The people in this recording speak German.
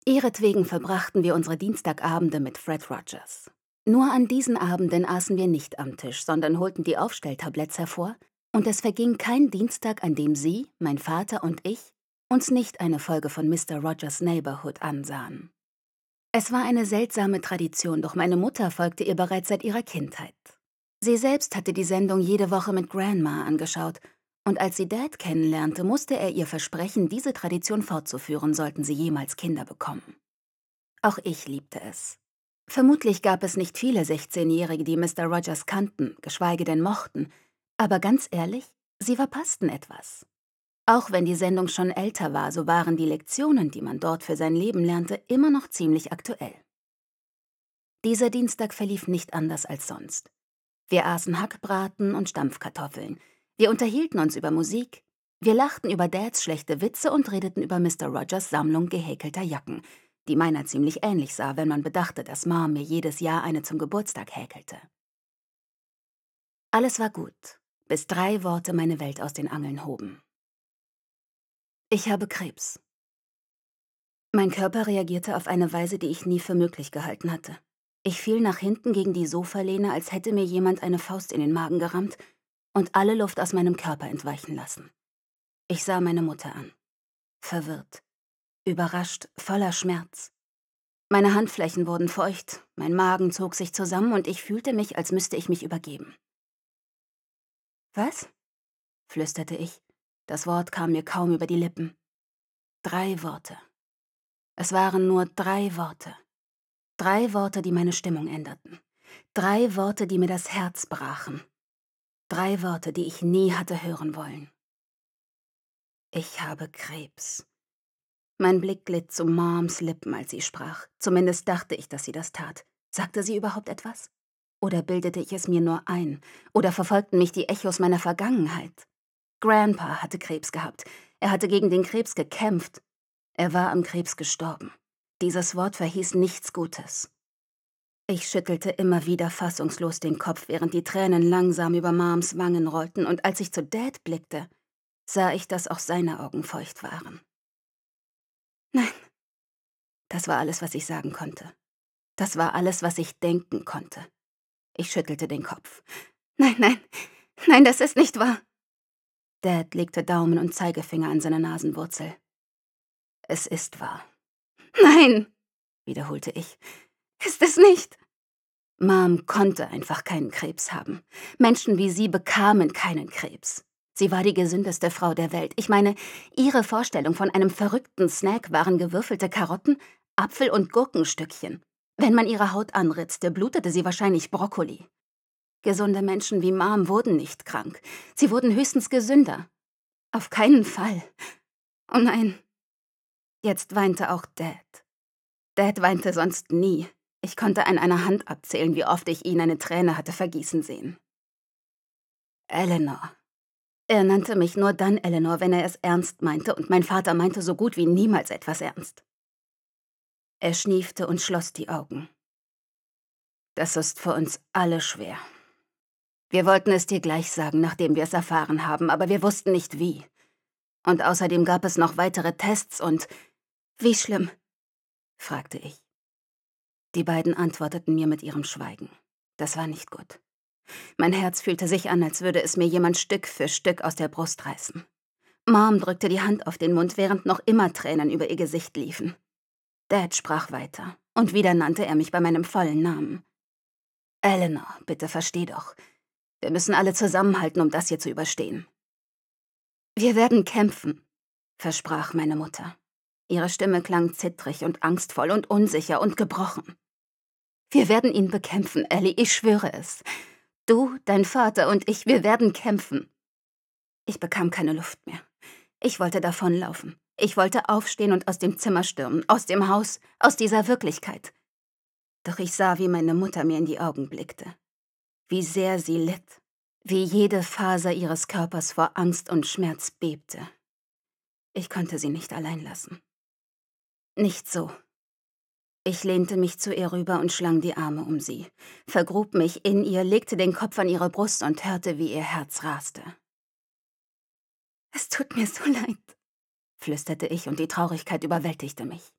Ihretwegen verbrachten wir unsere Dienstagabende mit Fred Rogers. Nur an diesen Abenden aßen wir nicht am Tisch, sondern holten die Aufstelltabletts hervor, und es verging kein Dienstag, an dem Sie, mein Vater und ich, uns nicht eine Folge von Mr. Rogers' Neighborhood ansahen. Es war eine seltsame Tradition, doch meine Mutter folgte ihr bereits seit ihrer Kindheit. Sie selbst hatte die Sendung jede Woche mit Grandma angeschaut, und als sie Dad kennenlernte, musste er ihr versprechen, diese Tradition fortzuführen, sollten sie jemals Kinder bekommen. Auch ich liebte es. Vermutlich gab es nicht viele 16-Jährige, die Mr. Rogers kannten, geschweige denn mochten, aber ganz ehrlich, sie verpassten etwas. Auch wenn die Sendung schon älter war, so waren die Lektionen, die man dort für sein Leben lernte, immer noch ziemlich aktuell. Dieser Dienstag verlief nicht anders als sonst. Wir aßen Hackbraten und Stampfkartoffeln. Wir unterhielten uns über Musik. Wir lachten über Dads schlechte Witze und redeten über Mr. Rogers' Sammlung gehäkelter Jacken, die meiner ziemlich ähnlich sah, wenn man bedachte, dass Mom mir jedes Jahr eine zum Geburtstag häkelte. Alles war gut, bis 3 Worte meine Welt aus den Angeln hoben. Ich habe Krebs. Mein Körper reagierte auf eine Weise, die ich nie für möglich gehalten hatte. Ich fiel nach hinten gegen die Sofalehne, als hätte mir jemand eine Faust in den Magen gerammt und alle Luft aus meinem Körper entweichen lassen. Ich sah meine Mutter an. Verwirrt, überrascht, voller Schmerz. Meine Handflächen wurden feucht, mein Magen zog sich zusammen und ich fühlte mich, als müsste ich mich übergeben. »Was?« flüsterte ich. Das Wort kam mir kaum über die Lippen. 3 Worte. Es waren nur 3 Worte. 3 Worte, die meine Stimmung änderten. 3 Worte, die mir das Herz brachen. 3 Worte, die ich nie hatte hören wollen. Ich habe Krebs. Mein Blick glitt zu Moms Lippen, als sie sprach. Zumindest dachte ich, dass sie das tat. Sagte sie überhaupt etwas? Oder bildete ich es mir nur ein? Oder verfolgten mich die Echos meiner Vergangenheit? Grandpa hatte Krebs gehabt. Er hatte gegen den Krebs gekämpft. Er war am Krebs gestorben. Dieses Wort verhieß nichts Gutes. Ich schüttelte immer wieder fassungslos den Kopf, während die Tränen langsam über Moms Wangen rollten, und als ich zu Dad blickte, sah ich, dass auch seine Augen feucht waren. Nein. Das war alles, was ich sagen konnte. Das war alles, was ich denken konnte. Ich schüttelte den Kopf. Nein, nein, nein, das ist nicht wahr. Dad legte Daumen und Zeigefinger an seine Nasenwurzel. Es ist wahr. Nein, wiederholte ich. Ist es nicht? Mom konnte einfach keinen Krebs haben. Menschen wie sie bekamen keinen Krebs. Sie war die gesündeste Frau der Welt. Ich meine, ihre Vorstellung von einem verrückten Snack waren gewürfelte Karotten, Apfel- und Gurkenstückchen. Wenn man ihre Haut anritzte, blutete sie wahrscheinlich Brokkoli. Gesunde Menschen wie Mom wurden nicht krank. Sie wurden höchstens gesünder. Auf keinen Fall. Oh nein. Jetzt weinte auch Dad. Dad weinte sonst nie. Ich konnte an einer Hand abzählen, wie oft ich ihn eine Träne hatte vergießen sehen. Eleanor. Er nannte mich nur dann Eleanor, wenn er es ernst meinte, und mein Vater meinte so gut wie niemals etwas ernst. Er schniefte und schloss die Augen. Das ist für uns alle schwer. Wir wollten es dir gleich sagen, nachdem wir es erfahren haben, aber wir wussten nicht wie. Und außerdem gab es noch weitere Tests und... Wie schlimm? Fragte ich. Die beiden antworteten mir mit ihrem Schweigen. Das war nicht gut. Mein Herz fühlte sich an, als würde es mir jemand Stück für Stück aus der Brust reißen. Mom drückte die Hand auf den Mund, während noch immer Tränen über ihr Gesicht liefen. Dad sprach weiter, und wieder nannte er mich bei meinem vollen Namen. Eleanor, bitte versteh doch. Wir müssen alle zusammenhalten, um das hier zu überstehen. Wir werden kämpfen, versprach meine Mutter. Ihre Stimme klang zittrig und angstvoll und unsicher und gebrochen. Wir werden ihn bekämpfen, Ellie, ich schwöre es. Du, dein Vater und ich, wir werden kämpfen. Ich bekam keine Luft mehr. Ich wollte davonlaufen. Ich wollte aufstehen und aus dem Zimmer stürmen, aus dem Haus, aus dieser Wirklichkeit. Doch ich sah, wie meine Mutter mir in die Augen blickte. Wie sehr sie litt. Wie jede Faser ihres Körpers vor Angst und Schmerz bebte. Ich konnte sie nicht allein lassen. Nicht so. Ich lehnte mich zu ihr rüber und schlang die Arme um sie, vergrub mich in ihr, legte den Kopf an ihre Brust und hörte, wie ihr Herz raste. »Es tut mir so leid«, flüsterte ich, und die Traurigkeit überwältigte mich.